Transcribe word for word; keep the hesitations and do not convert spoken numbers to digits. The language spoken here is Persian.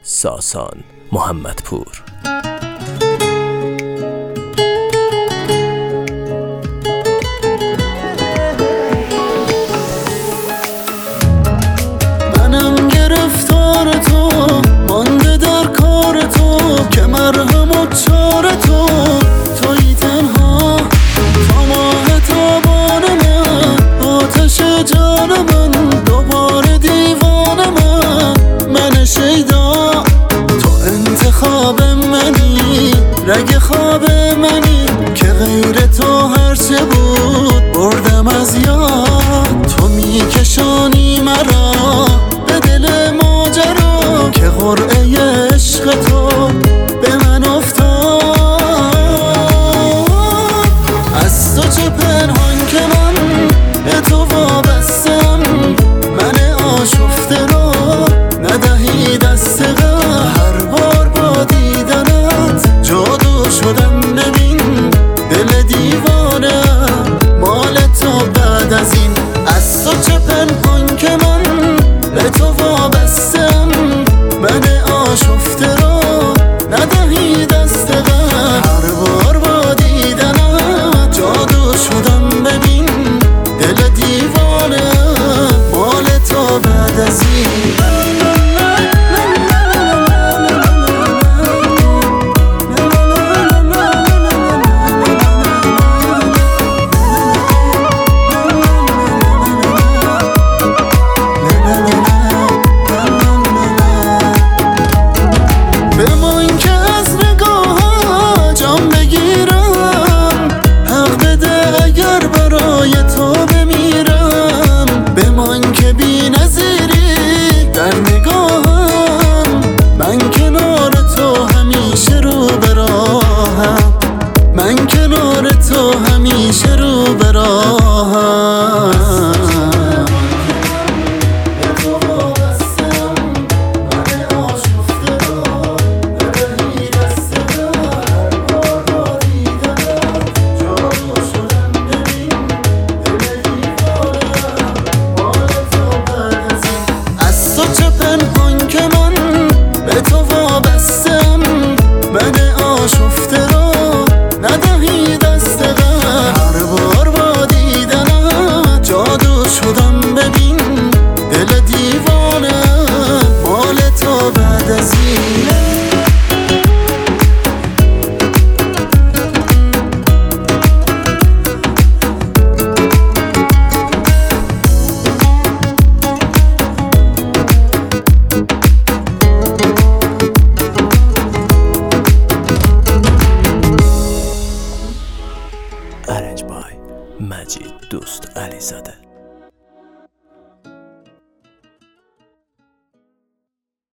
ساسان محمدپور. منم گرفتار تو، مانده در کار تو، که مرهم و چار تو تویی تنها. تا ماه تابان من، آتش جان من، دوباره دیوان من، من شیدا. تو انتخاب منی، رگ خواب منی، که غیر تو هرچه بود بردم از یاد. تو میکشانی مرا به دل ماجرا، که قرعه عشق تو به من افتاد. از تو چه پنهان که من به تو وابستم، من آشفته رو ندهی دست غم. هر بار با دیدنت جادو شدم، ببین دل دیوانه مال تو بعد از این. از تو چه پنهان که من به تو وابستم، من آشفته رو ندهی دست غم. هر بار با دیدنت جادو شدم، ببین دل دیوانه مال تو بعد از این. من کنار تو همیشه رو به راهم. به تو وابستم، من آشفته رو ندهی دست غم. هر بار با دیدنت جادو شدم، ببین دل دیوانه مال تو بعد از این. از تو چه پنهان که من به تو وابستم، من آشفته رو ندهی دست غم. هر بار با دیدنت جادو شدم، ببین دل دیوانه مال تو بعد از این. Arrange by مجید دوست علیزاده.